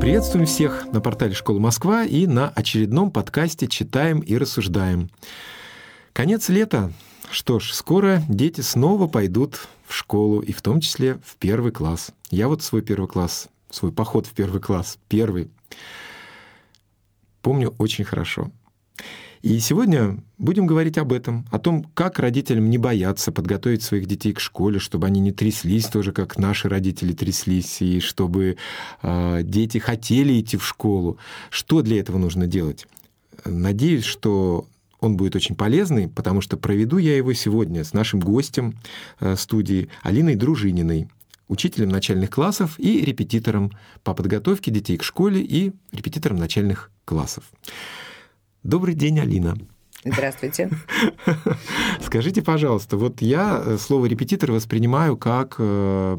Приветствуем всех на портале «Школа Москва» и на очередном подкасте «Читаем и рассуждаем». Конец лета. Что ж, скоро дети снова пойдут в школу, и в том числе в первый класс. Я вот свой первый класс, свой поход в первый класс, первый, помню очень хорошо. И сегодня будем говорить об этом, о том, как родителям не бояться подготовить своих детей к школе, чтобы они не тряслись тоже, как наши родители тряслись, и чтобы дети хотели идти в школу. Что для этого нужно делать? Надеюсь, что он будет очень полезный, потому что проведу я его сегодня с нашим гостем студии Алиной Дружининой, учителем начальных классов и репетитором по подготовке детей к школе и репетитором начальных классов. Добрый день, Алина. Здравствуйте. Скажите, пожалуйста, вот я слово «репетитор» воспринимаю как в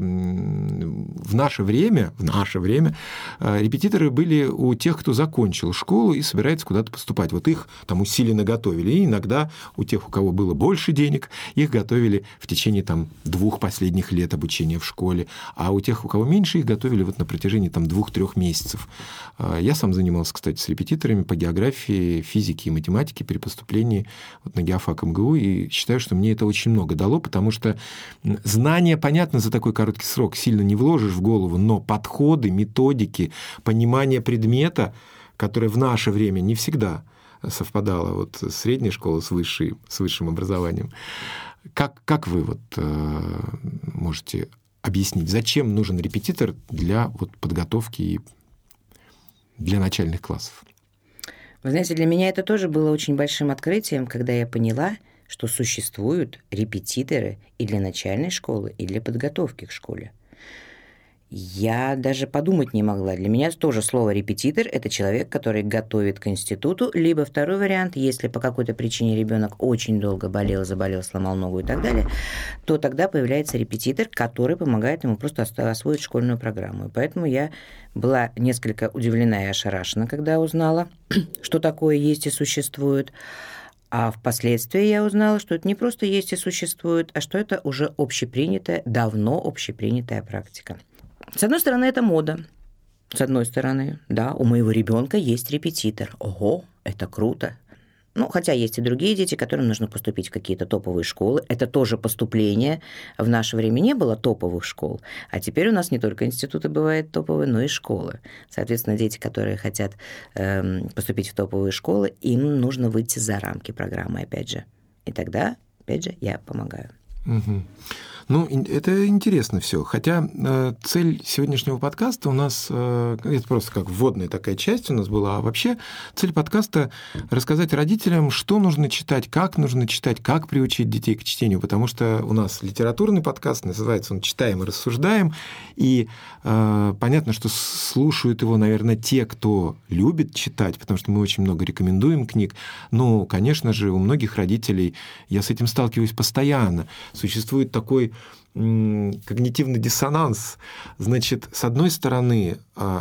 наше время репетиторы были у тех, кто закончил школу и собирается куда-то поступать. Вот их там усиленно готовили. И иногда у тех, у кого было больше денег, их готовили в течение 2 последних лет обучения в школе. А у тех, у кого меньше, их готовили вот на протяжении 2-3 месяцев. Я сам занимался, кстати, с репетиторами по географии, физике и математике при поступлении на геофак МГУ, и считаю, что мне это очень много дало, потому что знания, понятно, за такой короткий срок сильно не вложишь в голову, но подходы, методики, понимание предмета, которое в наше время не всегда совпадало вот средняя школа с высшим образованием. Как вы можете объяснить, зачем нужен репетитор для подготовки и для начальных классов? Вы знаете, для меня это тоже было очень большим открытием, когда я поняла, что существуют репетиторы и для начальной школы, и для подготовки к школе. Я даже подумать не могла. Для меня тоже слово «репетитор» — это человек, который готовит к институту, либо второй вариант, если по какой-то причине ребенок очень долго болел, заболел, сломал ногу и так далее, то тогда появляется репетитор, который помогает ему просто освоить школьную программу. И поэтому я была несколько удивлена и ошарашена, когда узнала, что такое есть и существует. А впоследствии я узнала, что это не просто есть и существует, а что это уже общепринятая, давно общепринятая практика. С одной стороны, это мода. С одной стороны, да, у моего ребенка есть репетитор. Ого, это круто. Хотя есть и другие дети, которым нужно поступить в какие-то топовые школы. Это тоже поступление. В наше время не было топовых школ. А теперь у нас не только институты бывают топовые, но и школы. Соответственно, дети, которые хотят поступить в топовые школы, им нужно выйти за рамки программы, опять же. И тогда, опять же, я помогаю. Угу. Это интересно все. Хотя цель сегодняшнего подкаста у нас, это просто как вводная такая часть у нас была, а вообще цель подкаста – рассказать родителям, что нужно читать, как приучить детей к чтению, потому что у нас литературный подкаст, называется он «Читаем и рассуждаем», и понятно, что слушают его, наверное, те, кто любит читать, потому что мы очень много рекомендуем книг, но, конечно же, у многих родителей, я с этим сталкиваюсь постоянно, существует такой когнитивный диссонанс. Значит, с одной стороны,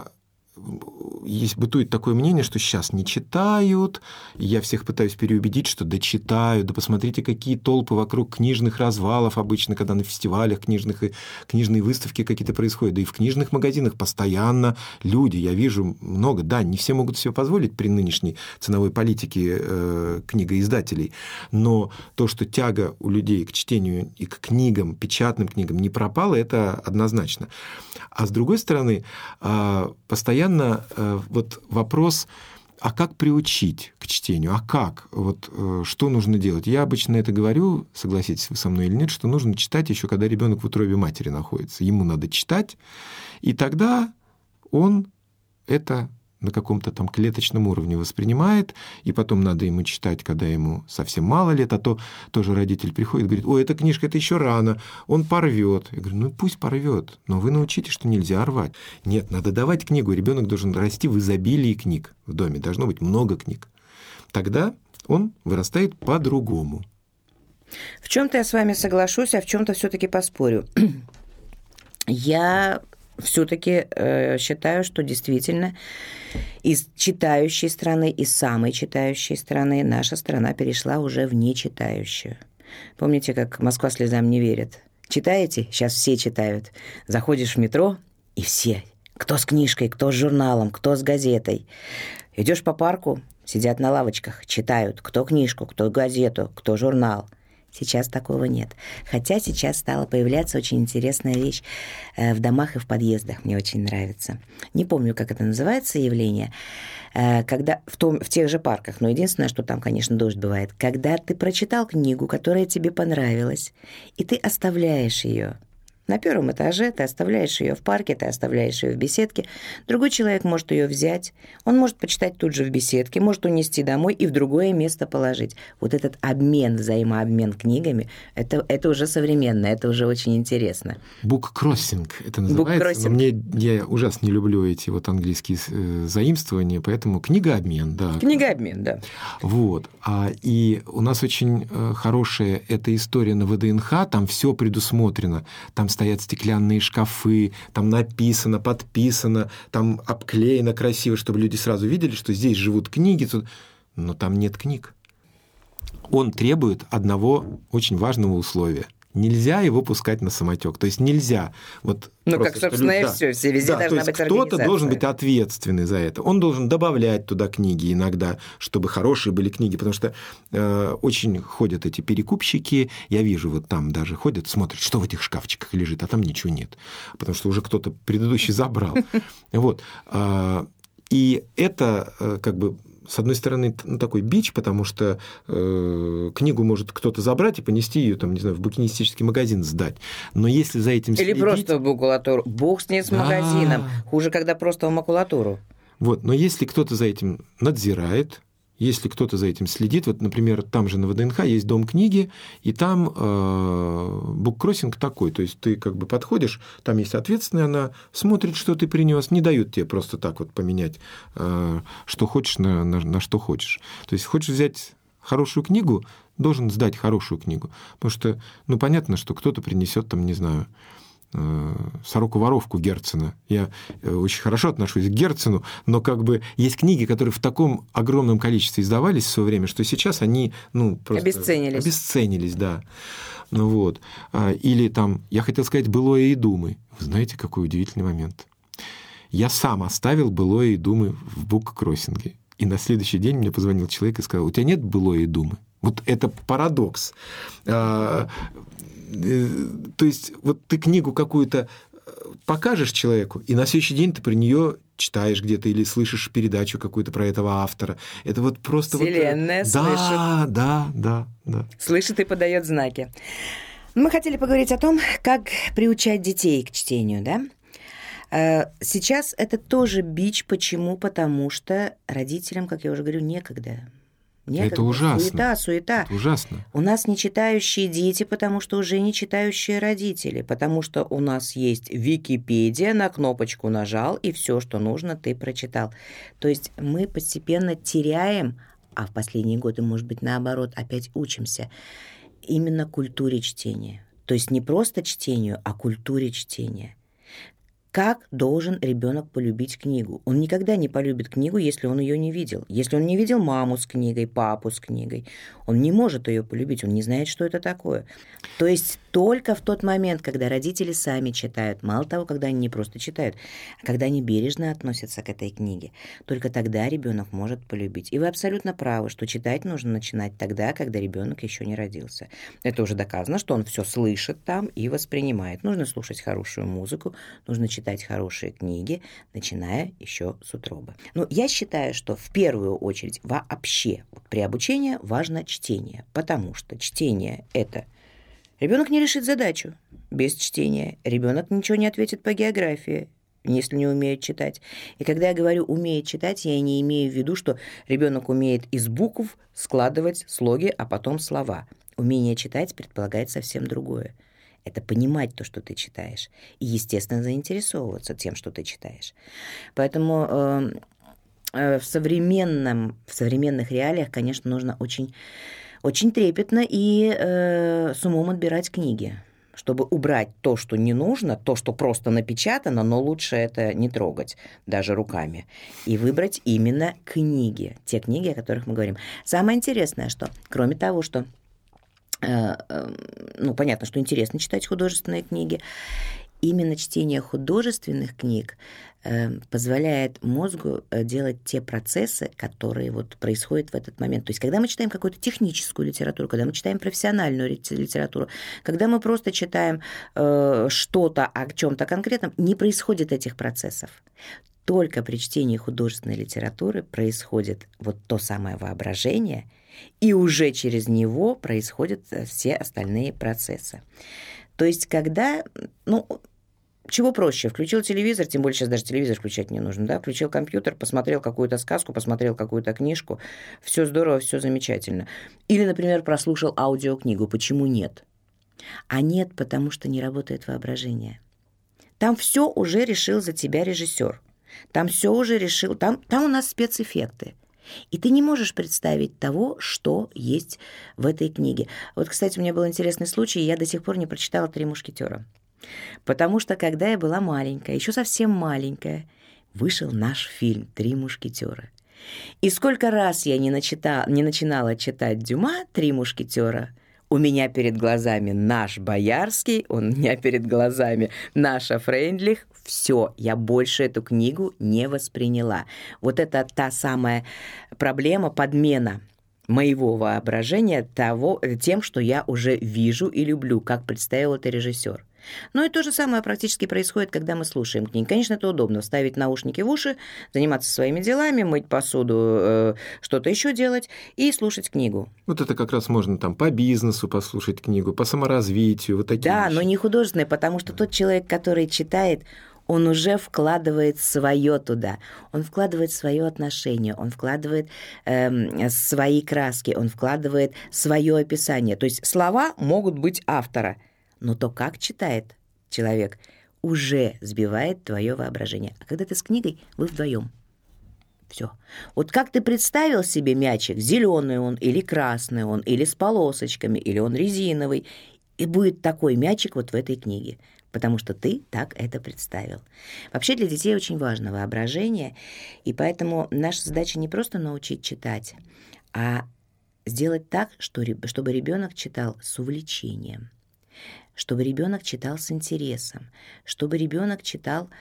бытует такое мнение, что сейчас не читают, и я всех пытаюсь переубедить, что да читают, да посмотрите, какие толпы вокруг книжных развалов обычно, когда на фестивалях книжные выставки какие-то происходят, да и в книжных магазинах постоянно люди, я вижу много, да, не все могут себе позволить при нынешней ценовой политике книгоиздателей, но то, что тяга у людей к чтению и к книгам, печатным книгам не пропала, это однозначно. А с другой стороны, постоянно вопрос, а как приучить к чтению, а как, что нужно делать? Я обычно это говорю, согласитесь вы со мной или нет, что нужно читать еще, когда ребенок в утробе матери находится. Ему надо читать, и тогда он это на каком-то клеточном уровне воспринимает, и потом надо ему читать, когда ему совсем мало лет, а то тоже родитель приходит и говорит: ой, эта книжка, это еще рано, он порвет. Я говорю: пусть порвет, но вы научитесь, что нельзя рвать. Нет, надо давать книгу, ребенок должен расти в изобилии книг в доме, должно быть много книг. Тогда он вырастает по-другому. В чем-то я с вами соглашусь, а в чем-то все-таки поспорю. Я все-таки считаю, что действительно из читающей страны, из самой читающей страны наша страна перешла уже в нечитающую. Помните, как «Москва слезам не верит»? Читаете? Сейчас все читают. Заходишь в метро, и все Кто с книжкой, кто с журналом, кто с газетой. Идешь по парку, сидят на лавочках, читают, кто книжку, кто газету, кто журнал. Сейчас такого нет. Хотя сейчас стала появляться очень интересная вещь в домах и в подъездах. Мне очень нравится. Не помню, как это называется явление. Когда в тех же парках, но единственное, что там, конечно, дождь бывает. Когда ты прочитал книгу, которая тебе понравилась, и ты оставляешь ее. На первом этаже ты оставляешь ее в парке, ты оставляешь ее в беседке. Другой человек может ее взять, он может почитать тут же в беседке, может унести домой и в другое место положить. Вот этот обмен, взаимообмен книгами, это уже современно, это уже очень интересно. Буккроссинг это называется. Но я ужасно не люблю эти вот английские заимствования, поэтому книгообмен, да. Книгообмен, да. Вот. И у нас очень хорошая эта история на ВДНХ, там все предусмотрено, там стоят стеклянные шкафы, там написано, подписано, там обклеено красиво, чтобы люди сразу видели, что здесь живут книги, но там нет книг. Он требует одного очень важного условия. Нельзя его пускать на самотек. То есть нельзя. Вот ну, просто, как, собственно, и все. Все везде должна быть организация. Кто-то должен быть ответственный за это. Он должен добавлять туда книги иногда, чтобы хорошие были книги, потому что очень ходят эти перекупщики. Я вижу, вот там даже ходят, смотрят, что в этих шкафчиках лежит, а там ничего нет. Потому что уже кто-то предыдущий забрал. Вот. И это как бы... С одной стороны, такой бич, потому что книгу может кто-то забрать и понести ее, там, не знаю, в букинистический магазин сдать. Но если за этим следить... Или просто в макулатуру. Бог с ней с магазином. Хуже, когда просто в макулатуру. Вот. Но если кто-то за этим надзирает, если кто-то за этим следит, вот, например, там же на ВДНХ есть дом книги, и там буккроссинг такой, то есть ты как бы подходишь, там есть ответственная, она смотрит, что ты принес, не дают тебе просто так вот поменять, что хочешь на что хочешь. То есть хочешь взять хорошую книгу, должен сдать хорошую книгу, потому что, ну, понятно, что кто-то принесет там, не знаю, «Сороку-воровку» Герцена. Я очень хорошо отношусь к Герцену, но как бы есть книги, которые в таком огромном количестве издавались в свое время, что сейчас они, ну, просто... Обесценились, да. Ну, вот. Или там, я хотел сказать «Былое и думы». Вы знаете, какой удивительный момент. Я сам оставил «Былое и думы» в буккроссинге. И на следующий день мне позвонил человек и сказал: «У тебя нет «Былое и думы»?» Вот это парадокс. То есть вот ты книгу какую-то покажешь человеку, и на следующий день ты про нее читаешь где-то или слышишь передачу какую-то про этого автора. Это вот просто... Вселенная вот... слышит. Да. Слышит и подает знаки. Мы хотели поговорить о том, как приучать детей к чтению, да? Сейчас это тоже бич. Почему? Потому что родителям, как я уже говорю, некогда. Это ужасно. Суета. Это ужасно. У нас не читающие дети, потому что уже не читающие родители, потому что у нас есть Википедия, на кнопочку нажал, и все, что нужно, ты прочитал. То есть мы постепенно теряем, а в последние годы, может быть, наоборот, опять учимся, именно культуре чтения. То есть не просто чтению, а культуре чтения. Как должен ребенок полюбить книгу? Он никогда не полюбит книгу, если он ее не видел. Если он не видел маму с книгой, папу с книгой, он не может ее полюбить, он не знает, что это такое. То есть только в тот момент, когда родители сами читают, мало того, когда они не просто читают, а когда они бережно относятся к этой книге, только тогда ребенок может полюбить. И вы абсолютно правы, что читать нужно начинать тогда, когда ребенок еще не родился. Это уже доказано, что он все слышит там и воспринимает. Нужно слушать хорошую музыку, нужно читать хорошие книги, начиная еще с утробы. Но я считаю, что в первую очередь вообще при обучении важно чтение, потому что чтение – это... Ребенок не решит задачу без чтения, ребенок ничего не ответит по географии, если не умеет читать. И когда я говорю «умеет читать», я не имею в виду, что ребенок умеет из букв складывать слоги, а потом слова. Умение читать предполагает совсем другое. Это понимать то, что ты читаешь, и, естественно, заинтересовываться тем, что ты читаешь. Поэтому в современных реалиях, конечно, нужно очень, очень трепетно и с умом отбирать книги, чтобы убрать то, что не нужно, то, что просто напечатано, но лучше это не трогать даже руками, и выбрать именно книги, те книги, о которых мы говорим. Самое интересное, что кроме того, что понятно, что интересно читать художественные книги, именно чтение художественных книг позволяет мозгу делать те процессы, которые вот происходят в этот момент. То есть, когда мы читаем какую-то техническую литературу, когда мы читаем профессиональную литературу, когда мы просто читаем что-то о чем-то конкретном, не происходит этих процессов. Только при чтении художественной литературы происходит вот то самое воображение, и уже через него происходят все остальные процессы. То есть, когда, чего проще? Включил телевизор, тем более сейчас даже телевизор включать не нужно, да? Включил компьютер, посмотрел какую-то сказку, посмотрел какую-то книжку. Все здорово, все замечательно. Или, например, прослушал аудиокнигу. Почему нет? А нет, потому что не работает воображение. Там все уже решил за тебя режиссер. Там все уже решил. Там у нас спецэффекты. И ты не можешь представить того, что есть в этой книге. Вот, кстати, у меня был интересный случай, я до сих пор не прочитала «Три мушкетера». Потому что, когда я была маленькая, еще совсем маленькая, вышел наш фильм «Три мушкетера». И сколько раз я не начинала читать Дюма «Три мушкетера», у меня перед глазами наш Боярский, у меня перед глазами наша Фрейндлих. Все, я больше эту книгу не восприняла. Вот это та самая проблема, подмена моего воображения тем, что я уже вижу и люблю, как представил это режиссер. Ну и то же самое практически происходит, когда мы слушаем книги. Конечно, это удобно, вставить наушники в уши, заниматься своими делами, мыть посуду, что-то еще делать и слушать книгу. Вот это как раз можно там по бизнесу послушать книгу, по саморазвитию, вот такие Да, вещи. Но не художественные, потому что тот человек, который читает, он уже вкладывает свое туда, он вкладывает свое отношение, он вкладывает свои краски, он вкладывает свое описание. То есть слова могут быть автора, но то, как читает человек, уже сбивает твое воображение. А когда ты с книгой, вы вдвоем. Все. Вот как ты представил себе мячик, зеленый он или красный он, или с полосочками, или он резиновый, и будет такой мячик вот в этой книге, потому что ты так это представил. Вообще для детей очень важно воображение, и поэтому наша задача не просто научить читать, а сделать так, чтобы ребенок читал с увлечением, чтобы ребенок читал с интересом, чтобы ребенок читал,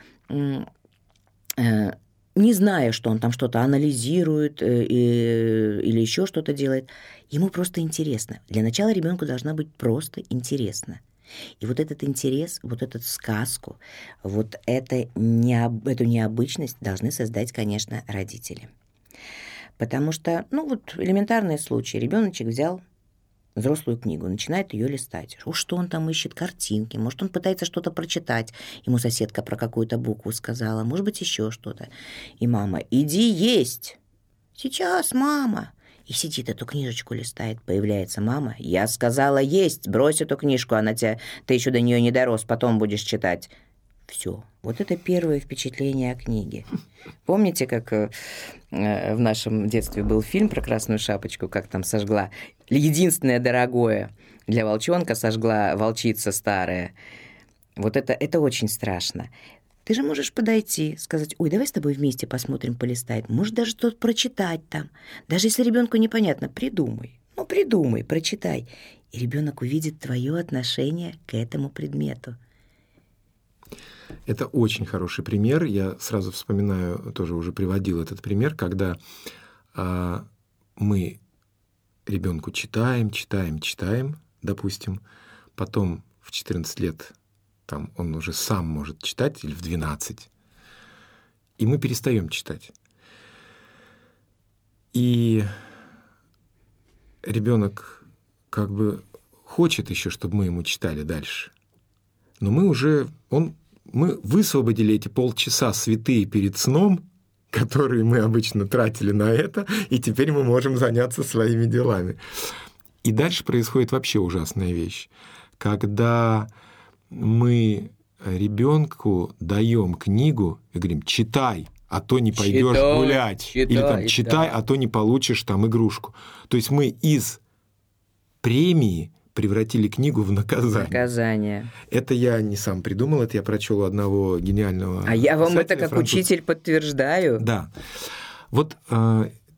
не зная, что он там что-то анализирует или еще что-то делает. Ему просто интересно. Для начала ребенку должна быть просто интересно. И вот этот интерес, вот эту сказку, вот эту необычность должны создать, конечно, родители. Потому что, элементарные случаи. Ребеночек взял взрослую книгу, начинает ее листать. Что он там ищет? Картинки. Может, он пытается что-то прочитать. Ему соседка про какую-то букву сказала. Может быть, еще что-то. И мама: иди есть. Сейчас, мама. И сидит, эту книжечку листает. Появляется мама. Я сказала есть. Брось эту книжку, ты еще до нее не дорос, потом будешь читать. Все. Вот это первое впечатление о книге. Помните, как в нашем детстве был фильм про Красную Шапочку, как там сожгла единственное дорогое для волчонка, сожгла волчица старая. Вот это очень страшно. Ты же можешь подойти, сказать: ой, давай с тобой вместе посмотрим, полистаем. Может, даже что-то прочитать там. Даже если ребенку непонятно, придумай, прочитай. И ребенок увидит твое отношение к этому предмету. Это очень хороший пример. Я сразу вспоминаю, тоже уже приводил этот пример, когда мы ребенку читаем, допустим, потом в 14 лет там, он уже сам может читать, или в 12, и мы перестаем читать. И ребенок как бы хочет еще, чтобы мы ему читали дальше. Но мы высвободили эти полчаса святые перед сном, которые мы обычно тратили на это, и теперь мы можем заняться своими делами. И дальше происходит вообще ужасная вещь. Когда мы ребенку даем книгу и говорим: читай, а то не пойдешь гулять. Или там читай, а то не получишь там игрушку. То есть мы из премии превратили книгу в наказание. Это я не сам придумал, это я прочел у одного гениального А я вам это как учитель подтверждаю. Да. Вот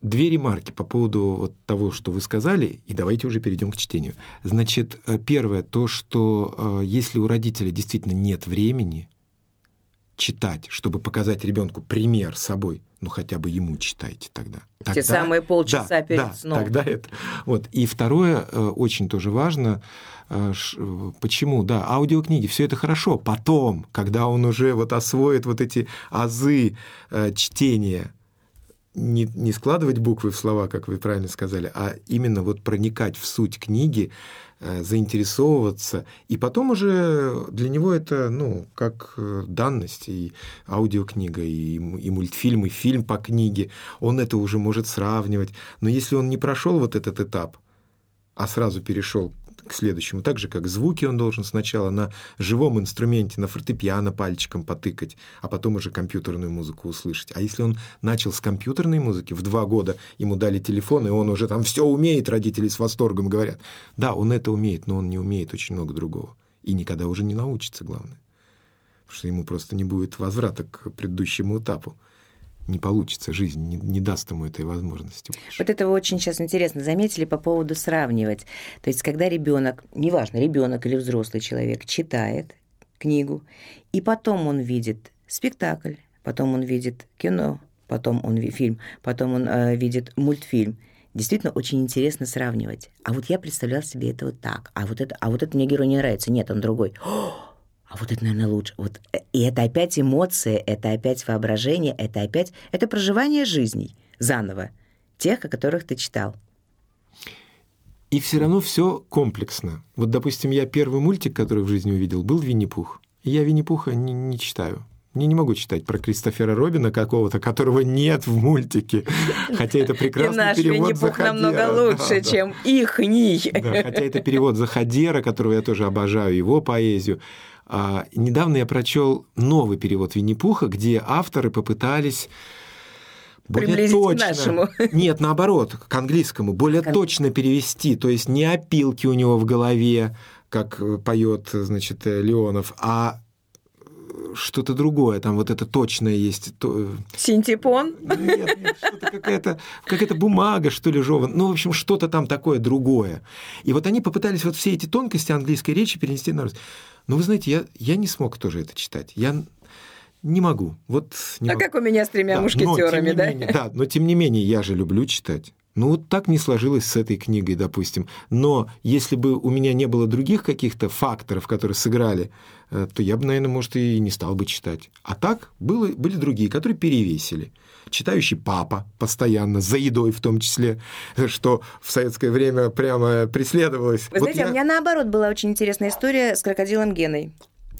две ремарки по поводу вот того, что вы сказали, и давайте уже перейдем к чтению. Значит, первое, то, что если у родителя действительно нет времени читать, чтобы показать ребенку пример собой, ну хотя бы ему читайте тогда. Те самые полчаса перед сном. Тогда это. Вот. И второе, очень тоже важно, почему, да, аудиокниги, все это хорошо. Потом, когда он уже вот освоит вот эти азы чтения, не складывать буквы в слова, как вы правильно сказали, а именно вот проникать в суть книги, заинтересовываться, и потом уже для него это, ну, как данность, и аудиокнига, и мультфильм, и фильм по книге, он это уже может сравнивать. Но если он не прошел вот этот этап, а сразу перешел к следующему, так же, как звуки он должен сначала на живом инструменте, на фортепиано пальчиком потыкать, а потом уже компьютерную музыку услышать. А если он начал с компьютерной музыки, в 2 года ему дали телефон, и он уже там все умеет, родители с восторгом говорят. Да, он это умеет, но он не умеет очень много другого. И никогда уже не научится, главное. Потому что ему просто не будет возврата к предыдущему этапу. Не получится, жизнь не даст ему этой возможности. Вот это вы очень сейчас интересно заметили по поводу сравнивать. То есть, когда ребенок, неважно, ребенок или взрослый человек, читает книгу, и потом он видит спектакль, потом он видит кино, потом он фильм, потом он видит мультфильм. Действительно, очень интересно сравнивать. А вот я представляла себе это вот так. А вот это мне герой не нравится. Нет, он другой. А вот это, наверное, лучше. Вот. И это опять эмоции, это опять воображение, это проживание жизней заново, тех, о которых ты читал. И все равно все комплексно. Вот, допустим, я первый мультик, который в жизни увидел, был «Винни-Пух». И я «Винни-Пуха» не читаю. Не могу читать про Кристофера Робина какого-то, которого нет в мультике. Хотя это прекрасный перевод Заходера. И наш Винни-Пух намного лучше, чем ихний. Да, хотя это перевод Заходера, которого я тоже обожаю, его поэзию. Недавно я прочел новый перевод Винни-Пуха, где авторы попытались более точно... нашему. Нет, наоборот, к английскому, более точно перевести. То есть не опилки у него в голове, как поет, значит, Леонов, а что-то другое, там вот это точное есть. Синтепон? Нет, что-то какая-то бумага, что ли, жеван. Ну, в общем, что-то там такое другое. И вот они попытались вот все эти тонкости английской речи перенести на русский. Но вы знаете, я не смог тоже это читать. Я не могу. Вот не могу. Как у меня с 3 мушкетерами, да? Да, но тем не менее, я же люблю читать. Ну, вот так не сложилось с этой книгой, допустим. Но если бы у меня не было других каких-то факторов, которые сыграли, то я бы, наверное, может, и не стал бы читать. А так были другие, которые перевесили. Читающий папа постоянно, за едой в том числе, что в советское время прямо преследовалось. Вы знаете, у меня наоборот была очень интересная история с крокодилом Геной.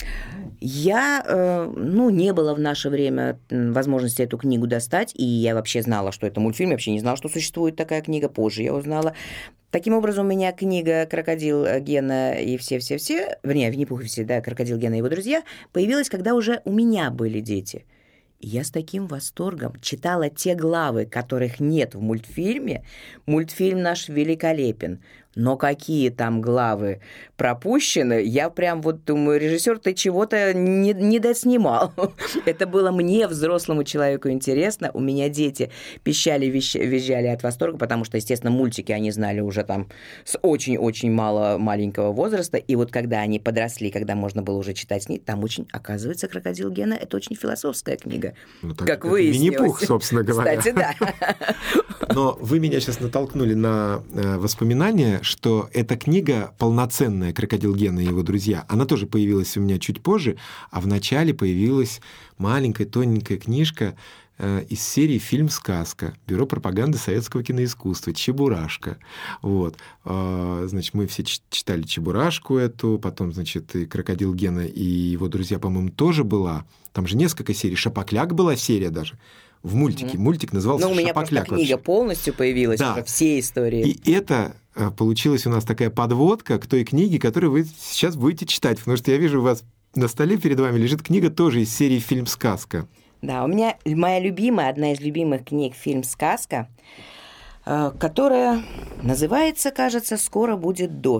Не было в наше время возможности эту книгу достать, и я вообще знала, что это мультфильм, я вообще не знала, что существует такая книга, позже я узнала. Таким образом, у меня книга «Крокодил Гена и все-все-все», «Винни-Пух и все», да, «Крокодил Гена и его друзья» появилась, когда уже у меня были дети. И я с таким восторгом читала те главы, которых нет в мультфильме. Мультфильм наш великолепен. Но какие там главы пропущены, я прям вот думаю, режиссер, ты чего-то не доснимал. Это было мне, взрослому человеку, интересно. У меня дети пищали, визжали от восторга, потому что, естественно, мультики они знали уже там с очень-очень маленького возраста. И вот когда они подросли, когда можно было уже читать книги, там очень, оказывается, «Крокодил Гена» — это очень философская книга. Ну, как выяснилось. Винни-Пух, собственно говоря. Кстати, да. Но вы меня сейчас натолкнули на воспоминания, что эта книга полноценная «Крокодил Гена и его друзья», она тоже появилась у меня чуть позже, а вначале появилась маленькая тоненькая книжка из серии «Фильм-сказка», Бюро пропаганды советского киноискусства, «Чебурашка». Вот. Значит, мы все читали «Чебурашку» эту, потом, значит, и «Крокодил Гена и его друзья», по-моему, тоже была. Там же несколько серий. «Шапокляк» была серия даже. В мультике. Мультик назывался «Шапокляк». Ну, у меня просто книга полностью появилась, да. Уже все истории. И это получилась у нас такая подводка к той книге, которую вы сейчас будете читать, потому что я вижу, у вас на столе перед вами лежит книга тоже из серии «Фильм-сказка». Да, у меня моя любимая, одна из любимых книг «Фильм-сказка», которая называется, кажется, «Скоро будет дождь».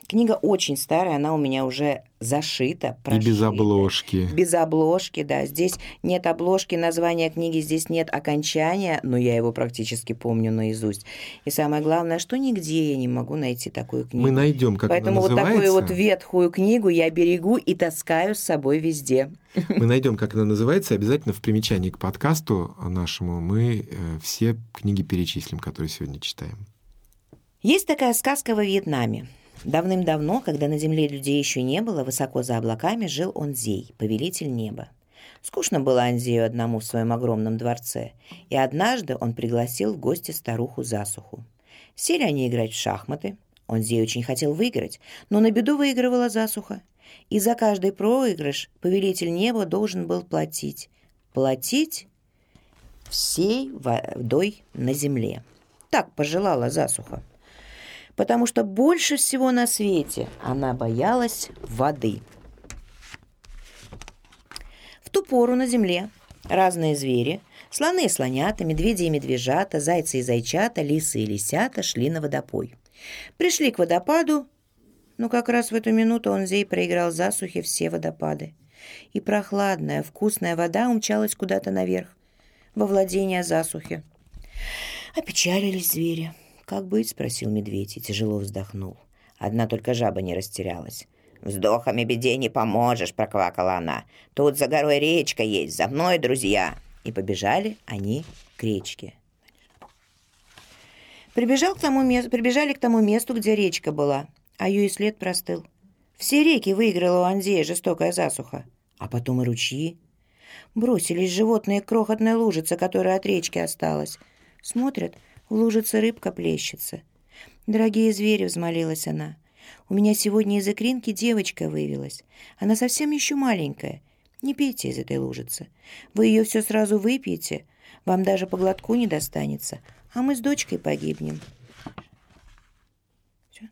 Книга очень старая, она у меня уже зашита, прошита. И без обложки. Без обложки, да. Здесь нет обложки, названия книги, здесь нет окончания, но я его практически помню наизусть. И самое главное, что нигде я не могу найти такую книгу. Мы найдем, как Поэтому она называется. Поэтому вот такую вот ветхую книгу я берегу и таскаю с собой везде. Мы найдем, как она называется, и обязательно в примечании к подкасту нашему мы все книги перечислим, которые сегодня читаем. Есть такая сказка во Вьетнаме. Давным-давно, когда на земле людей еще не было, высоко за облаками жил Онзей, повелитель неба. Скучно было Онзею одному в своем огромном дворце, и однажды он пригласил в гости старуху Засуху. Сели они играть в шахматы. Онзей очень хотел выиграть, но на беду выигрывала Засуха. И за каждый проигрыш повелитель неба должен был платить. Платить всей водой на земле. Так пожелала Засуха. Потому что больше всего на свете она боялась воды. В ту пору на земле разные звери, слоны и слонята, медведи и медвежата, зайцы и зайчата, лисы и лисята шли на водопой. Пришли к водопаду, но как раз в эту минуту Онзей проиграл Засухе все водопады. И прохладная, вкусная вода умчалась куда-то наверх, во владение Засухи. Опечалились звери. «Как быть?» — спросил медведь и тяжело вздохнул. Одна только жаба не растерялась. «Вздохами беде не поможешь», — проквакала она. «Тут за горой речка есть, за мной, друзья». И побежали они к речке. Прибежали к тому месту, где речка была, а ее и след простыл. Все реки выиграла у Онзея жестокая засуха, а потом и ручьи. Бросились животные к крохотной лужице, которая от речки осталась. Смотрят, в лужице рыбка плещется. «Дорогие звери», — взмолилась она, — «у меня сегодня из икринки девочка вывелась. Она совсем еще маленькая. Не пейте из этой лужицы. Вы ее все сразу выпьете, вам даже по глотку не достанется, а мы с дочкой погибнем». Все.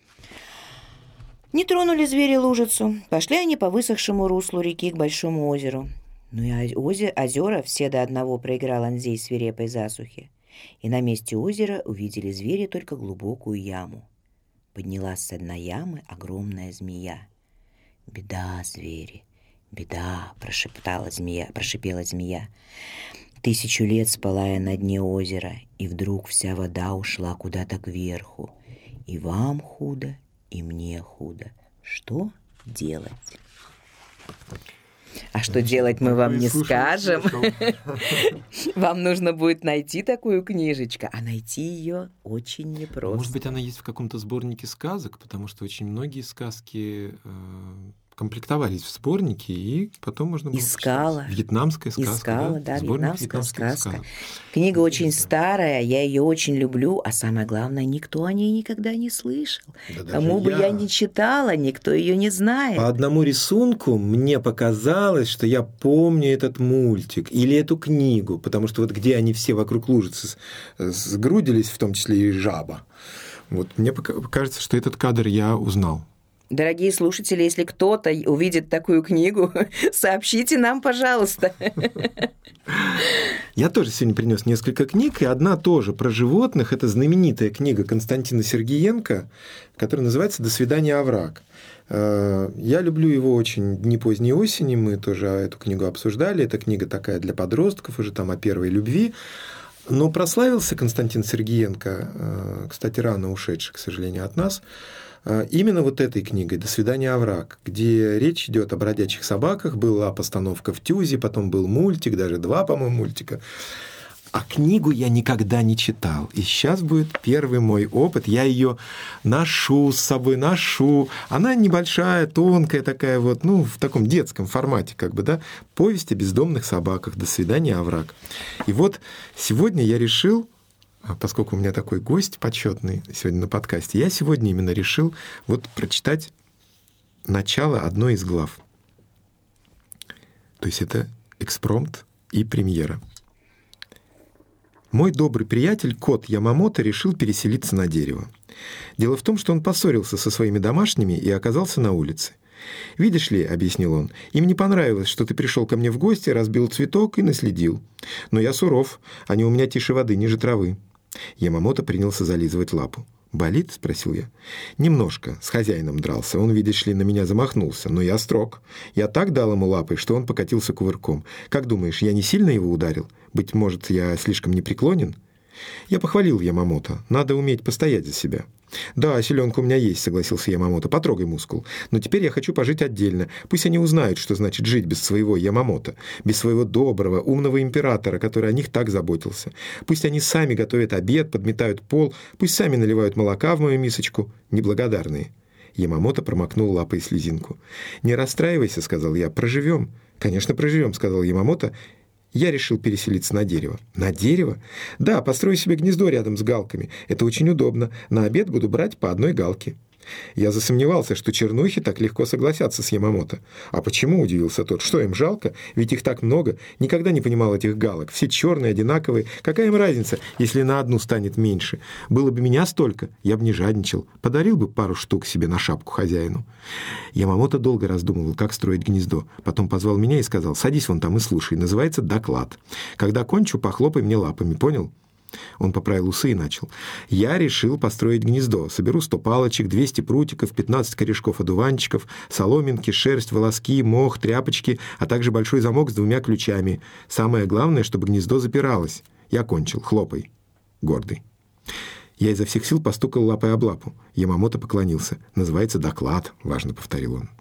Не тронули звери лужицу. Пошли они по высохшему руслу реки к большому озеру. Ну и озера все до одного проиграл Онзей свирепой засухи. И на месте озера увидели звери только глубокую яму. Поднялась с дна ямы огромная змея. «Беда, звери, беда!» — прошипела змея. 1000 лет спала я на дне озера, и вдруг вся вода ушла куда-то кверху. И вам худо, и мне худо. Что делать? А что делать, мы вам не скажем. Вам нужно будет найти такую книжечку, а найти ее очень непросто. Может быть, она есть в каком-то сборнике сказок, потому что очень многие сказки комплектовались в сборнике, и потом можно было искала. Вьетнамская сказка. Искала, да, вьетнамская сказка. Сказок. Книга очень старая, я ее очень люблю, а самое главное, никто о ней никогда не слышал. Да, кому бы я ни читала, никто ее не знает. По одному рисунку мне показалось, что я помню этот мультик или эту книгу, потому что вот где они все вокруг лужицы сгрудились, в том числе и жаба, вот мне кажется, что этот кадр я узнал. Дорогие слушатели, если кто-то увидит такую книгу, сообщите нам, пожалуйста. Я тоже сегодня принес несколько книг, и одна тоже про животных. Это знаменитая книга Константина Сергеенко, которая называется «До свидания, овраг». Я люблю его очень «Дни поздней осени», мы тоже эту книгу обсуждали. Эта книга такая для подростков, уже там о первой любви. Но прославился Константин Сергеенко, кстати, рано ушедший, к сожалению, от нас, именно вот этой книгой «До свидания, овраг», где речь идет о бродячих собаках. Была постановка в ТЮЗе, потом был мультик, даже 2, по-моему, мультика. А книгу я никогда не читал. И сейчас будет первый мой опыт. Я ее ношу с собой, Она небольшая, тонкая такая вот, в таком детском формате, как бы, да. Повесть о бездомных собаках. «До свидания, овраг». И вот сегодня я решил, поскольку у меня такой гость почетный сегодня на подкасте, я сегодня именно решил вот прочитать начало одной из глав. То есть это экспромт и премьера. Мой добрый приятель, кот Ямамото, решил переселиться на дерево. Дело в том, что он поссорился со своими домашними и оказался на улице. «Видишь ли, — объяснил он, — им не понравилось, что ты пришел ко мне в гости, разбил цветок и наследил. Но я суров, они у меня тише воды, ниже травы». Ямамото принялся зализывать лапу. «Болит?» — спросил я. «Немножко. С хозяином дрался. Он, видишь ли, на меня замахнулся. Но я строг. Я так дал ему лапой, что он покатился кувырком. Как думаешь, я не сильно его ударил? Быть может, я слишком непреклонен?» Я похвалил Ямамото. Надо уметь постоять за себя. «Да, силенка у меня есть», — согласился Ямамото. «Потрогай мускул. Но теперь я хочу пожить отдельно. Пусть они узнают, что значит жить без своего Ямамото, без своего доброго, умного императора, который о них так заботился. Пусть они сами готовят обед, подметают пол, пусть сами наливают молока в мою мисочку. Неблагодарные». Ямамото промокнул лапой слезинку. «Не расстраивайся», — сказал я. «Проживем». «Конечно, проживем», — сказал Ямамото. Я решил переселиться на дерево. На дерево? Да, построю себе гнездо рядом с галками. Это очень удобно. На обед буду брать по одной галке. Я засомневался, что чернухи так легко согласятся с Ямамото. «А почему?» – удивился тот. «Что, им жалко? Ведь их так много. Никогда не понимал этих галок. Все черные, одинаковые. Какая им разница, если на одну станет меньше? Было бы меня столько, я бы не жадничал. Подарил бы пару штук себе на шапку хозяину». Ямамото долго раздумывал, как строить гнездо. Потом позвал меня и сказал: «Садись вон там и слушай. Называется доклад. Когда кончу, похлопай мне лапами. Понял?» Он поправил усы и начал. «Я решил построить гнездо. Соберу 100 палочек, 200 прутиков, 15 корешков одуванчиков, соломинки, шерсть, волоски, мох, тряпочки, а также большой замок с 2 ключами. Самое главное, чтобы гнездо запиралось. Я кончил. Хлопай». Гордый. Я изо всех сил постукал лапой об лапу. Ямамото поклонился. «Называется доклад», — важно повторил он.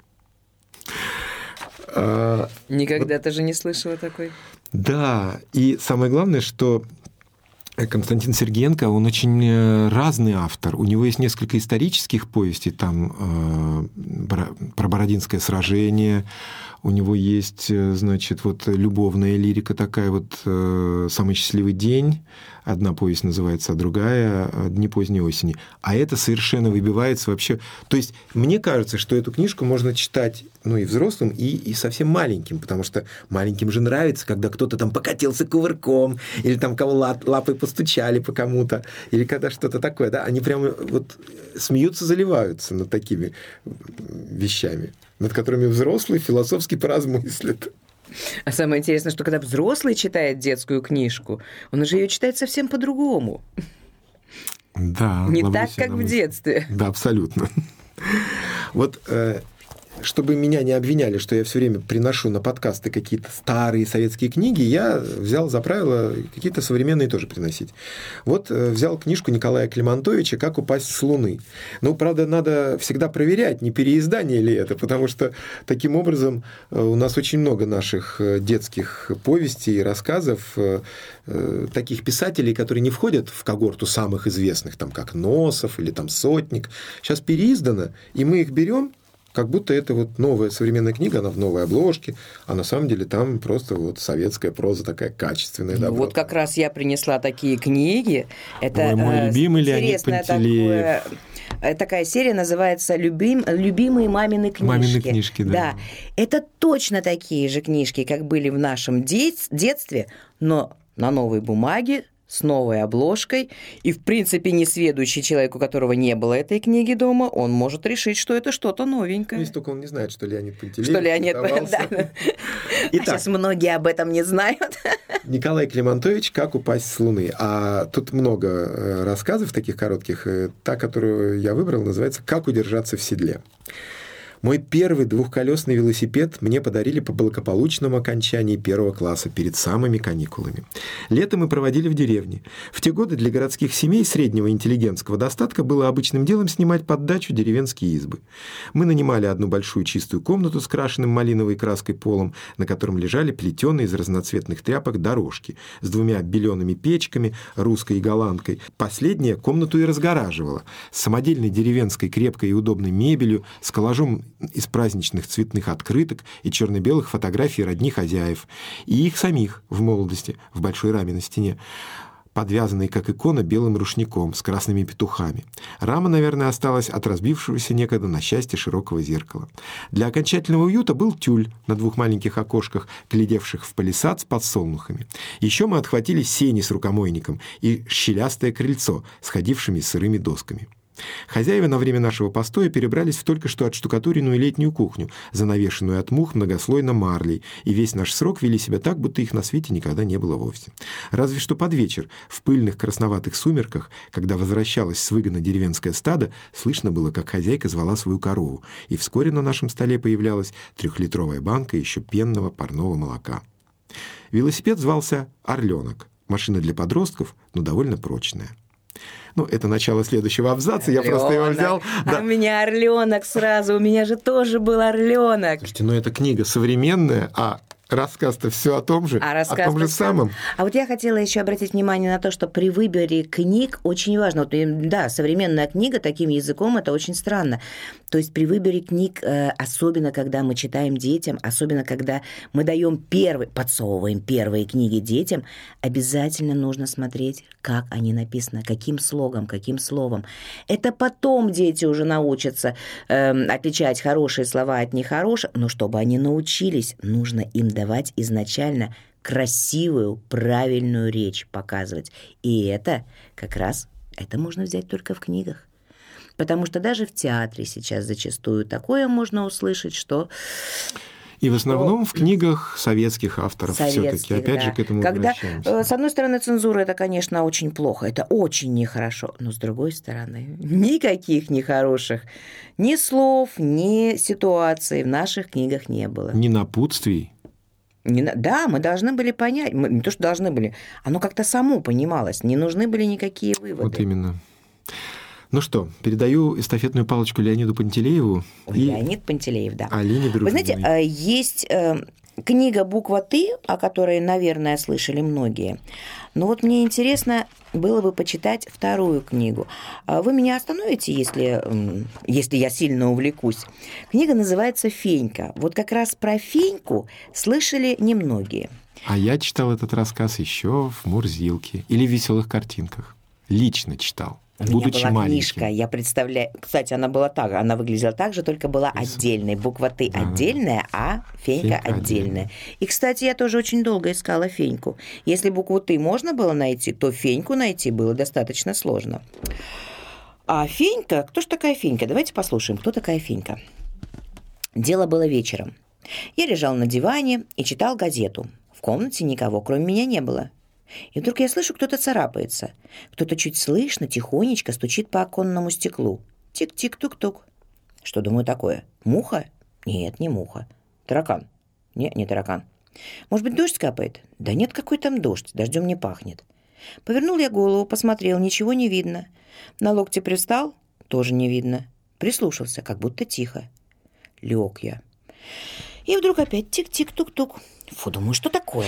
Никогда ты же не слышала такой. Да, и самое главное, что Константин Сергеенко, он очень разный автор. У него есть несколько исторических повестей, там про Бородинское сражение, у него есть, значит, вот любовная лирика такая, вот «Самый счастливый день», одна повесть называется, а другая «Дни поздней осени». А это совершенно выбивается вообще. То есть мне кажется, что эту книжку можно читать, ну, и взрослым, и совсем маленьким, потому что маленьким же нравится, когда кто-то там покатился кувырком, или там кого лапой постучали по кому-то, или когда что-то такое, да, они прямо вот смеются, заливаются над такими вещами, над которыми взрослые философски поразмыслят. А самое интересное, что когда взрослый читает детскую книжку, он уже ее читает совсем по-другому. Да. Не так, как в детстве. Да, абсолютно. Вот чтобы меня не обвиняли, что я все время приношу на подкасты какие-то старые советские книги, я взял за правило какие-то современные тоже приносить. Вот взял книжку Николая Климантовича «Как упасть с Луны». Ну, правда, надо всегда проверять, не переиздание ли это, потому что таким образом у нас очень много наших детских повестей и рассказов таких писателей, которые не входят в когорту самых известных, там, как Носов или там Сотник. Сейчас переиздано, и мы их берем, как будто это вот новая современная книга, она в новой обложке, а на самом деле там просто вот советская проза такая качественная. Ну, вот как раз я принесла такие книги. Это мой любимый Леонид Пантелеев. Такая серия называется «Любимые мамины книжки». Мамины книжки, да. Да. Это точно такие же книжки, как были в нашем детстве, но на новой бумаге, с новой обложкой, и, в принципе, несведущий человек, у которого не было этой книги дома, он может решить, что это что-то новенькое. Если только он не знает, что Леонид Пантелеев. Что Леонид, да. Итак, сейчас многие об этом не знают. Николай Климантович «Как упасть с Луны». А тут много рассказов таких коротких. Та, которую я выбрал, называется «Как удержаться в седле». Мой первый двухколесный велосипед мне подарили по благополучному окончании 1 класса перед самыми каникулами. Лето мы проводили в деревне. В те годы для городских семей среднего интеллигентского достатка было обычным делом снимать под дачу деревенские избы. Мы нанимали одну большую чистую комнату с крашенным малиновой краской полом, на котором лежали плетеные из разноцветных тряпок дорожки с 2 белеными печками, русской и голландкой. Последняя комнату и разгораживала. С самодельной деревенской крепкой и удобной мебелью, с коллажом из праздничных цветных открыток и черно-белых фотографий родни хозяев, и их самих в молодости в большой раме на стене, подвязанной, как икона, белым рушником с красными петухами. Рама, наверное, осталась от разбившегося некогда на счастье широкого зеркала. Для окончательного уюта был тюль на 2 маленьких окошках, глядевших в палисад с подсолнухами. Еще мы отхватили сени с рукомойником и щелястое крыльцо с ходившими сырыми досками. Хозяева на время нашего постоя перебрались в только что отштукатуренную летнюю кухню, занавешенную от мух многослойно марлей, и весь наш срок вели себя так, будто их на свете никогда не было вовсе. Разве что под вечер, в пыльных красноватых сумерках, когда возвращалось с выгона деревенское стадо, слышно было, как хозяйка звала свою корову, и вскоре на нашем столе появлялась 3-литровая банка еще пенного парного молока. Велосипед звался «Орленок». Машина для подростков, но довольно прочная. Это начало следующего абзаца, я просто его взял. Да. А у меня орленок сразу, у меня же тоже был орленок. Слушайте, эта книга современная, а рассказ-то все о том же самом. А вот я хотела еще обратить внимание на то, что при выборе книг очень важно. Да, современная книга таким языком, это очень странно. То есть при выборе книг, особенно когда мы читаем детям, особенно когда мы подсовываем первые книги детям, обязательно нужно смотреть, как они написаны, каким слогом, каким словом. Это потом дети уже научатся отличать хорошие слова от нехороших, но чтобы они научились, нужно им давать изначально красивую, правильную речь показывать. И это можно взять только в книгах. Потому что даже в театре сейчас зачастую такое можно услышать, что... И в основном в книгах советских авторов все-таки, опять же, к этому возвращаемся. С одной стороны, цензура – это, конечно, очень плохо, это очень нехорошо, но с другой стороны, никаких нехороших ни слов, ни ситуаций в наших книгах не было. Ни напутствий. Да, мы должны были понять, не то, что должны были, оно как-то само понималось, не нужны были никакие выводы. Вот именно. Передаю эстафетную палочку Леониду Пантелееву. Леонид Пантелеев, да. Алине Дружининой. Вы знаете, есть книга «Буква Ты», о которой, наверное, слышали многие. Но вот мне интересно было бы почитать вторую книгу. Вы меня остановите, если я сильно увлекусь? Книга называется «Фенька». Вот как раз про Феньку слышали немногие. А я читал этот рассказ еще в «Мурзилке» или в «Веселых картинках». Лично читал. У меня была книжка, я представляю... Кстати, она выглядела так же, только была отдельной. Буква «Ты» отдельная, а Фенька отдельная. И, кстати, я тоже очень долго искала Феньку. Если букву «Ты» можно было найти, то Феньку найти было достаточно сложно. А Фенька... Кто ж такая Фенька? Давайте послушаем, кто такая Фенька. Дело было вечером. Я лежал на диване и читал газету. В комнате никого, кроме меня, не было. И вдруг я слышу, кто-то царапается. Кто-то чуть слышно, тихонечко стучит по оконному стеклу. Тик-тик-тук-тук. Что, думаю, такое? Муха? Нет, не муха. Таракан? Нет, не таракан. Может быть, дождь капает? Да нет, какой там дождь, дождем не пахнет. Повернул я голову, посмотрел, ничего не видно. На локте привстал, тоже не видно. Прислушался, как будто тихо. Лег я. И вдруг опять тик-тик-тук-тук. Фу, думаю, что такое?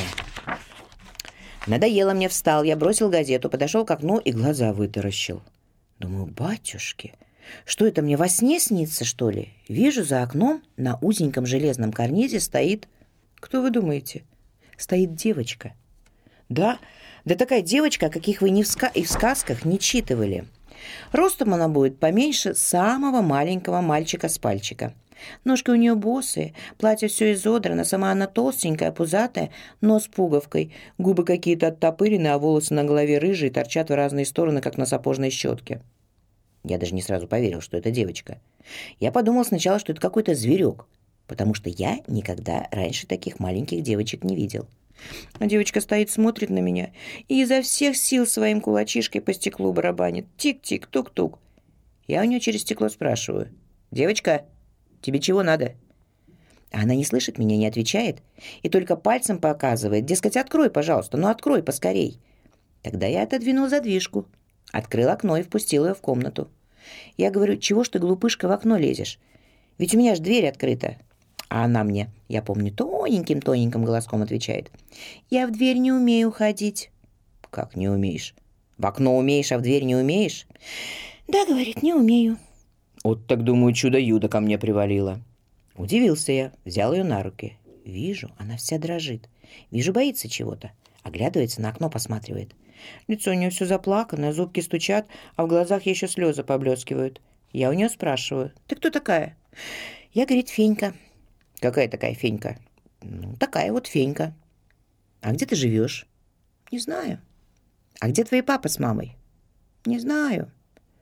Надоело мне, встал, я бросил газету, подошел к окну и глаза вытаращил. Думаю, батюшки, что это мне во сне снится, что ли? Вижу за окном на узеньком железном карнизе стоит... Кто вы думаете? Стоит девочка. Да такая девочка, каких вы и в сказках не читывали. Ростом она будет поменьше самого маленького мальчика с пальчика. Ножки у нее босые, платье все изодрано, сама она толстенькая, пузатая, нос пуговкой, губы какие-то оттопырены, а волосы на голове рыжие, торчат в разные стороны, как на сапожной щетке. Я даже не сразу поверил, что это девочка. Я подумал сначала, что это какой-то зверек, потому что я никогда раньше таких маленьких девочек не видел. А девочка стоит, смотрит на меня и изо всех сил своим кулачишкой по стеклу барабанит. Тик-тик, тук-тук. Я у нее через стекло спрашиваю: «Девочка, тебе чего надо?» А она не слышит меня, не отвечает, и только пальцем показывает, дескать, открой, пожалуйста, открой поскорей. Тогда я отодвинул задвижку, открыл окно и впустил ее в комнату. Я говорю: «Чего ж ты, глупышка, в окно лезешь? Ведь у меня ж дверь открыта». А она мне, я помню, тоненьким-тоненьким голоском отвечает: «Я в дверь не умею ходить». «Как не умеешь? В окно умеешь, а в дверь не умеешь?» «Да, — говорит, — не умею». Вот так, думаю, чудо-юдо ко мне привалило. Удивился я, взял ее на руки. Вижу, она вся дрожит. Вижу, боится чего-то. Оглядывается, на окно посматривает. Лицо у нее все заплаканное, зубки стучат, а в глазах еще слезы поблескивают. Я у нее спрашиваю: «Ты кто такая?» Я, говорит, Фенька. «Какая такая Фенька?» Такая вот Фенька. «А где ты живешь?» «Не знаю». «А где твои папа с мамой?» «Не знаю».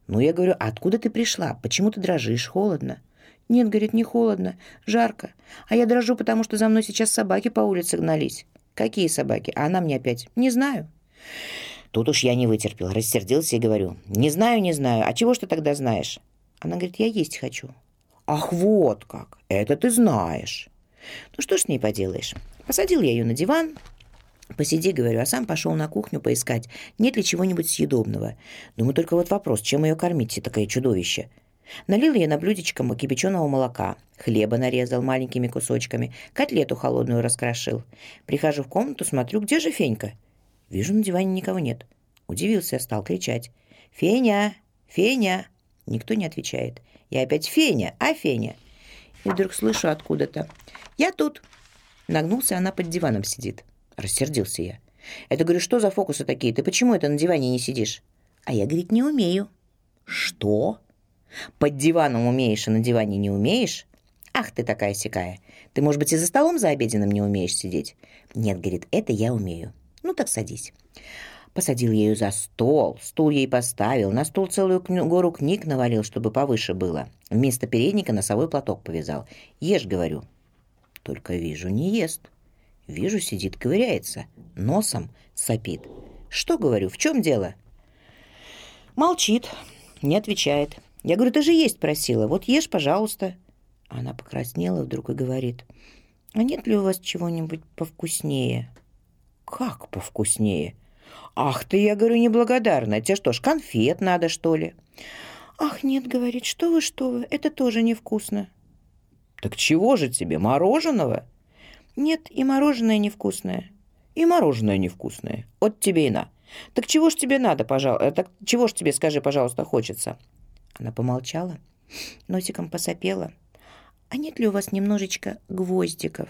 Ну, я говорю, а откуда ты пришла? Почему ты дрожишь? Холодно. Нет, говорит, не холодно, жарко. А я дрожу, потому что за мной сейчас собаки по улице гнались. Какие собаки? А она мне опять, не знаю. Тут уж я не вытерпел, рассердился и говорю, не знаю, а чего ж ты тогда знаешь? Она говорит, я есть хочу. Ах, вот как, это ты знаешь. Ну, что ж с ней поделаешь? Посадил я ее на диван, посиди, говорю, а сам пошел на кухню поискать, нет ли чего-нибудь съедобного. Думаю, только вот вопрос, чем ее кормить, такое чудовище? Налил я на блюдечко кипяченого молока, хлеба нарезал маленькими кусочками, котлету холодную раскрошил. Прихожу в комнату, смотрю, где же Фенька? Вижу, на диване никого нет. Удивился, стал кричать. «Феня! Феня!» Никто не отвечает. Я опять «Феня! А Феня?» И вдруг слышу откуда-то. «Я тут!» Нагнулся, она под диваном сидит. Рассердился я. Это, говорю, что за фокусы такие? Ты почему это на диване не сидишь? А я, говорит, не умею. Что? Под диваном умеешь, а на диване не умеешь? Ах ты такая-сякая. Ты, может быть, и за столом за обеденным не умеешь сидеть? Нет, говорит, это я умею. Ну так садись. Посадил я ее за стол, стул ей поставил, на стул целую гору книг навалил, чтобы повыше было. Вместо передника носовой платок повязал. Ешь, говорю. Только вижу, не ест. Вижу, сидит, ковыряется, носом сопит. Что, говорю, в чем дело? Молчит, не отвечает. Я говорю, ты же есть просила, вот ешь, пожалуйста. Она покраснела вдруг и говорит, а нет ли у вас чего-нибудь повкуснее? Как повкуснее? Ах ты, я говорю, неблагодарная, тебе что ж, конфет надо, что ли? Ах, нет, говорит, что вы, это тоже невкусно. Так чего же тебе, мороженого? Нет, и мороженое невкусное. И мороженое невкусное. Вот тебе и на. Так чего ж тебе надо, пожалуйста? Так чего ж тебе, скажи, пожалуйста, хочется? Она помолчала, носиком посопела. А нет ли у вас немножечко гвоздиков?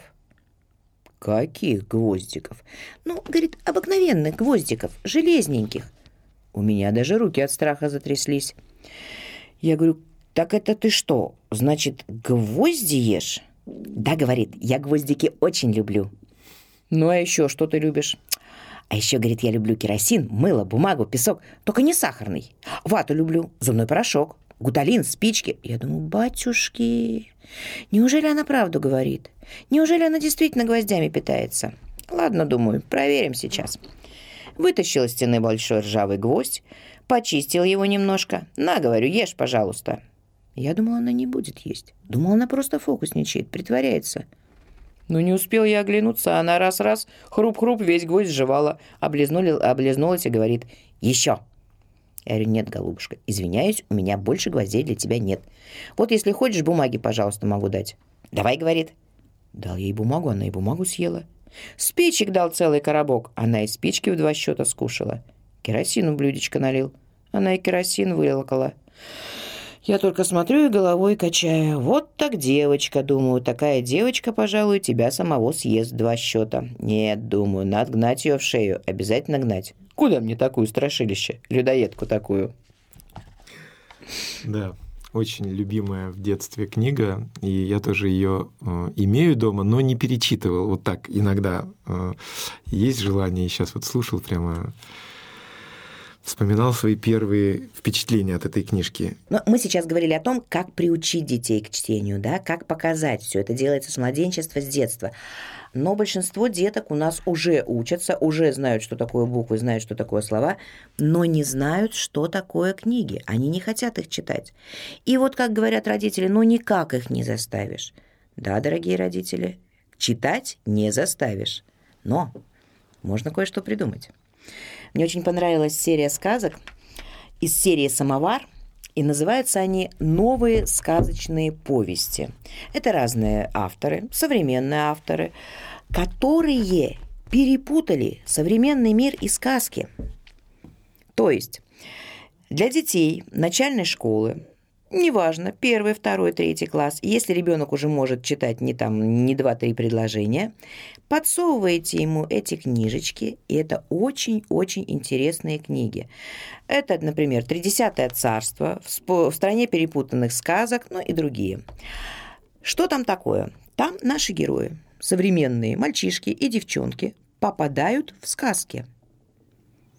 Каких гвоздиков? Ну, говорит, обыкновенных гвоздиков, железненьких. У меня даже руки от страха затряслись. Я говорю, так это ты что, значит, гвозди ешь? Да, говорит, я гвоздики очень люблю. Ну, а еще что ты любишь? А еще, говорит, я люблю керосин, мыло, бумагу, песок, только не сахарный. Вату люблю, зубной порошок, гуталин, спички. Я думаю, батюшки, неужели она правду говорит? Неужели она действительно гвоздями питается? Ладно, думаю, проверим сейчас. Вытащил из стены большой ржавый гвоздь, почистил его немножко. На, говорю, ешь, пожалуйста. Я думала, она не будет есть. Думала, она просто фокусничает, притворяется. Но не успел я оглянуться, она раз-раз, хруп-хруп, весь гвоздь жевала, облизнулась и говорит, еще. Я говорю, нет, голубушка, извиняюсь, у меня больше гвоздей для тебя нет. Вот если хочешь, бумаги, пожалуйста, могу дать. Давай, говорит. Дал ей бумагу, она и бумагу съела. Спичек дал целый коробок, она и спички в 2 счета скушала. Керосину блюдечко налил, она и керосин вылокала. Я только смотрю и головой качаю. Вот так девочка, думаю, такая девочка, пожалуй, тебя самого съест в 2 счета. Нет, думаю, надо гнать ее в шею, обязательно гнать. Куда мне такую страшилище, людоедку такую? Да, очень любимая в детстве книга, и я тоже ее имею дома, но не перечитывал. Вот так иногда есть желание, и сейчас вот слушал прямо... Вспоминал свои первые впечатления от этой книжки. Но мы сейчас говорили о том, как приучить детей к чтению, да, как показать. Все это делается с младенчества, с детства. Но большинство деток у нас уже учатся, уже знают, что такое буквы, знают, что такое слова, но не знают, что такое книги. Они не хотят их читать. И вот, как говорят родители, ну никак их не заставишь. Да, дорогие родители, читать не заставишь. Но можно кое-что придумать. Мне очень понравилась серия сказок из серии «Самовар», и называются они «Новые сказочные повести». Это разные авторы, современные авторы, которые перепутали современный мир и сказки. То есть для детей начальной школы, неважно, 1, 2, 3 класс, если ребенок уже может читать не 2-3 предложения, подсовываете ему эти книжечки, и это очень-очень интересные книги. Это, например, «Тридесятое царство», «В стране перепутанных сказок», ну и другие. Что там такое? Там наши герои, современные мальчишки и девчонки, попадают в сказки.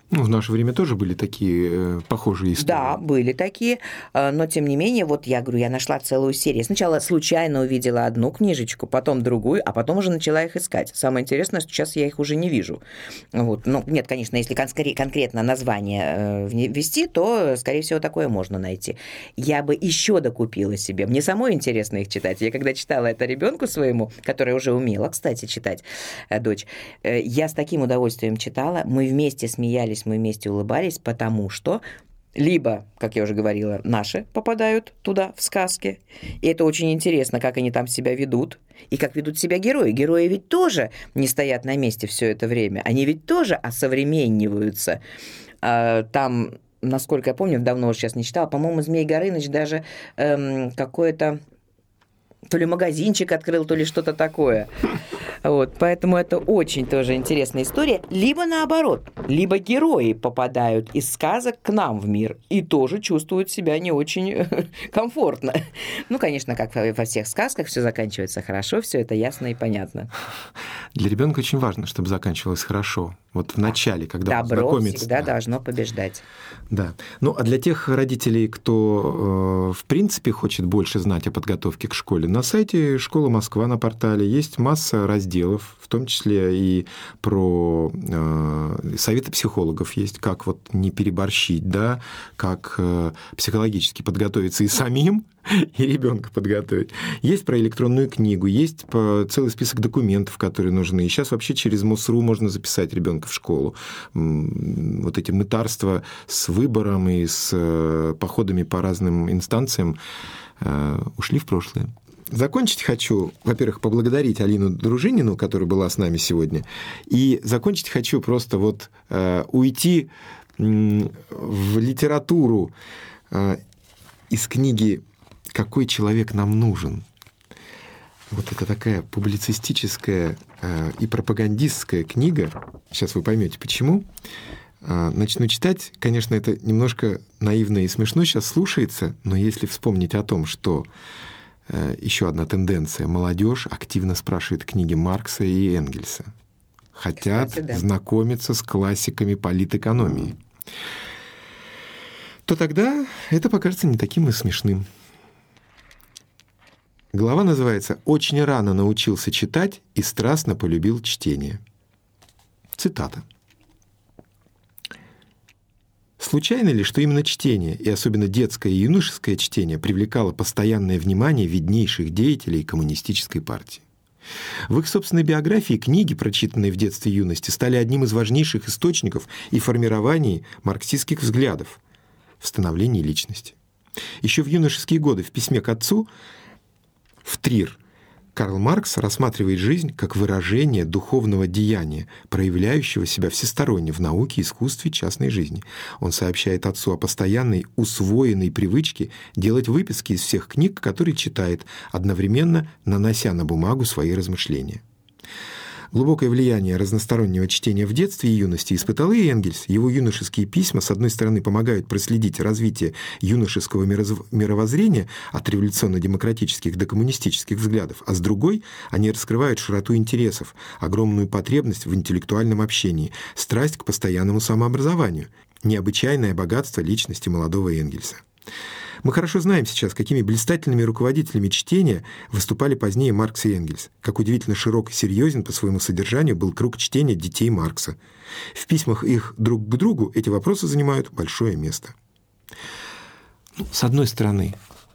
Ну, в наше время тоже были такие похожие истории. Да, были такие, но тем не менее, вот я говорю, я нашла целую серию. Сначала случайно увидела одну книжечку, потом другую, а потом уже начала их искать. Самое интересное, что сейчас я их уже не вижу. Вот. Ну, нет, конечно, если конкретно название ввести, то, скорее всего, такое можно найти. Я бы еще докупила себе. Мне самой интересно их читать. Я когда читала это ребенку своему, которая уже умела, кстати, читать, дочь, я с таким удовольствием читала. Мы вместе смеялись, мы вместе улыбались, потому что либо, как я уже говорила, наши попадают туда, в сказки, и это очень интересно, как они там себя ведут, и как ведут себя герои. Герои ведь тоже не стоят на месте все это время, они ведь тоже осовремениваются. Там, насколько я помню, давно уже сейчас не читала, по-моему, Змей Горыныч даже какое-то то ли магазинчик открыл, то ли что-то такое. Вот, поэтому это очень тоже интересная история. Либо наоборот, либо герои попадают из сказок к нам в мир и тоже чувствуют себя не очень комфортно. Ну, конечно, как во всех сказках, все заканчивается хорошо, все это ясно и понятно. Для ребенка очень важно, чтобы заканчивалось хорошо. Вот в начале, когда он добро знакомится. Всегда должно побеждать. Да. Ну, а для тех родителей, кто, в принципе, хочет больше знать о подготовке к школе, на сайте «Школа Москва» на портале есть масса разделов, в том числе и про советы психологов есть, как вот не переборщить, да, как психологически подготовиться и самим, и ребенка подготовить. Есть про электронную книгу, есть целый список документов, которые нужны. И сейчас вообще через МОСРУ можно записать ребенка в школу. Вот эти мытарства с выбором и с походами по разным инстанциям ушли в прошлое. Закончить хочу, во-первых, поблагодарить Алину Дружинину, которая была с нами сегодня, и закончить хочу просто вот уйти в литературу из книги «Какой человек нам нужен?». Вот это такая публицистическая и пропагандистская книга. Сейчас вы поймете, почему. Начну читать. Конечно, это немножко наивно и смешно сейчас слушается, но если вспомнить о том, что еще одна тенденция. Молодежь активно спрашивает книги Маркса и Энгельса. Хотят знакомиться с классиками политэкономии. То тогда это покажется не таким и смешным. Глава называется «Очень рано научился читать и страстно полюбил чтение». Цитата. Случайно ли, что именно чтение, и особенно детское и юношеское чтение, привлекало постоянное внимание виднейших деятелей коммунистической партии? В их собственной биографии книги, прочитанные в детстве и юности, стали одним из важнейших источников и формирований марксистских взглядов в становлении личности. Еще в юношеские годы в письме к отцу в Трир Карл Маркс рассматривает жизнь как выражение духовного деяния, проявляющего себя всесторонне в науке, искусстве, частной жизни. Он сообщает отцу о постоянной усвоенной привычке делать выписки из всех книг, которые читает, одновременно нанося на бумагу свои размышления. Глубокое влияние разностороннего чтения в детстве и юности испытал и Энгельс. Его юношеские письма, с одной стороны, помогают проследить развитие юношеского мировоззрения от революционно-демократических до коммунистических взглядов, а с другой они раскрывают широту интересов, огромную потребность в интеллектуальном общении, страсть к постоянному самообразованию, необычайное богатство личности молодого Энгельса. Мы хорошо знаем сейчас, какими блистательными руководителями чтения выступали позднее Маркс и Энгельс, как удивительно широк и серьезен по своему содержанию был круг чтения детей Маркса. В письмах их друг к другу эти вопросы занимают большое место. С одной стороны,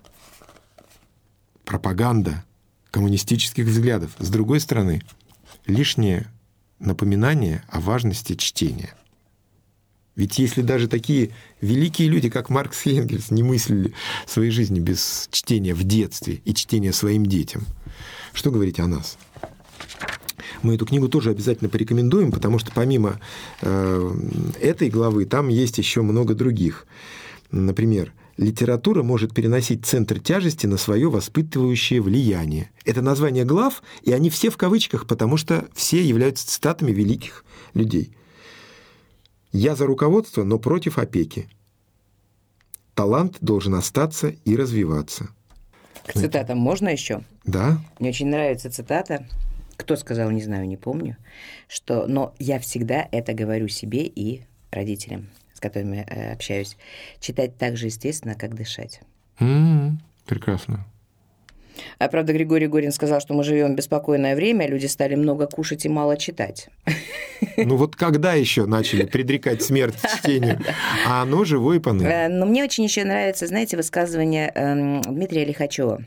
пропаганда коммунистических взглядов, с другой стороны, лишнее напоминание о важности чтения. Ведь если даже такие великие люди, как Маркс и Энгельс, не мыслили своей жизни без чтения в детстве и чтения своим детям, что говорить о нас? Мы эту книгу тоже обязательно порекомендуем, потому что помимо этой главы там есть еще много других. Например, литература может переносить центр тяжести на свое воспитывающее влияние. Это название глав, и они все в кавычках, потому что все являются цитатами великих людей. «Я за руководство, но против опеки. Талант должен остаться и развиваться». К цитатам можно еще? Да. Мне очень нравится цитата. Кто сказал, не знаю, не помню. Но я всегда это говорю себе и родителям, с которыми общаюсь, читать так же естественно, как дышать. Прекрасно. А правда, Григорий Горин сказал, что мы живем в беспокойное время, люди стали много кушать и мало читать. Ну вот когда еще начали предрекать смерть чтению? А оно живое и поныне. Но мне очень еще нравится, знаете, высказывание Дмитрия Лихачева.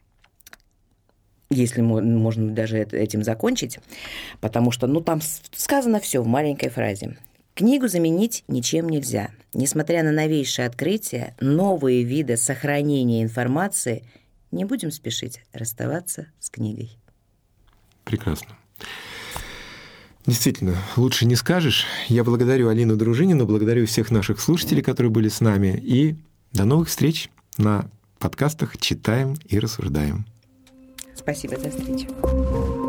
Если можно даже этим закончить, потому что, там сказано все в маленькой фразе. Книгу заменить ничем нельзя. Несмотря на новейшие открытия, новые виды сохранения информации, не будем спешить расставаться с книгой. Прекрасно. Действительно, лучше не скажешь. Я благодарю Алину Дружинину, благодарю всех наших слушателей, которые были с нами. И до новых встреч на подкастах «Читаем и рассуждаем». Спасибо за встречу.